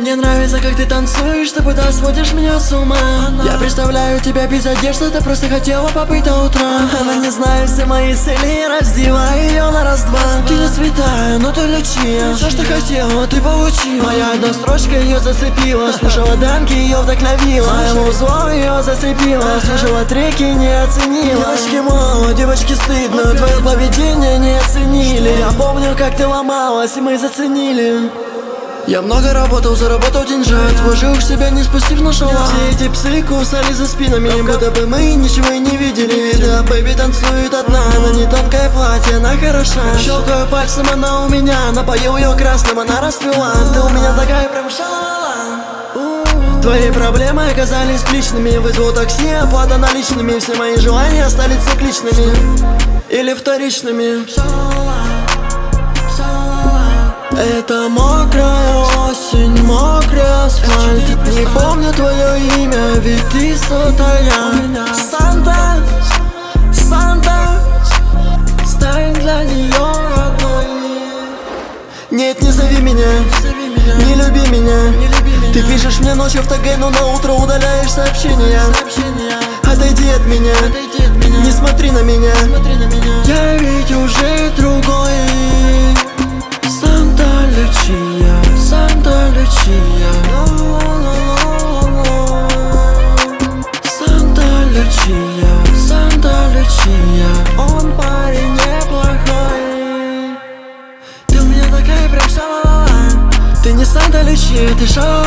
Мне нравится, как ты танцуешь, ты будто сводишь меня с ума. Я представляю тебя без одежды, ты просто хотела побыть до утра. Она не знает все мои цели, раздевай ее на раз-два. Ты не святая, но ты лечи. Все, что хотела, ты получила. Моя одна строчка ее зацепила. Слушала данки, ее вдохновила. Моему зло ее зацепила. Слушала треки, не оценила. Девочки мало, девочки стыдно. Твое поведение не оценили. Я помню, как ты ломалась, и мы заценили. Я много работал, заработал деньжат, вложил в себя, не спустив на шала. Все эти псы кусали за спинами, будто бы мы ничего и не видели. Да, бэйби танцует одна, она не тонкое платье, она хороша. Щелкаю пальцем, она у меня, напоил ее красным, она расцвела. Ты у меня такая прям шалала. Твои проблемы оказались личными, вызвал такси, оплата наличными. Все мои желания стали цикличными или вторичными. Это мокрая осень, мокрый асфальт. Не помню твое имя, ведь ты сотая. Санта, Санта, стань для нее родной. Нет, не зови меня, не люби меня. Ты пишешь мне ночью в ТГ, но на утро удаляешь сообщения. Отойди от меня, не смотри на меня. Я ведь уже другой. Санта Лючия, Санта Лючия, Санта Лючия, Санта Лючия. Он парень неплохой. Ты у меня такая прям шалала. Ты не Санта Лючия, ты шалала.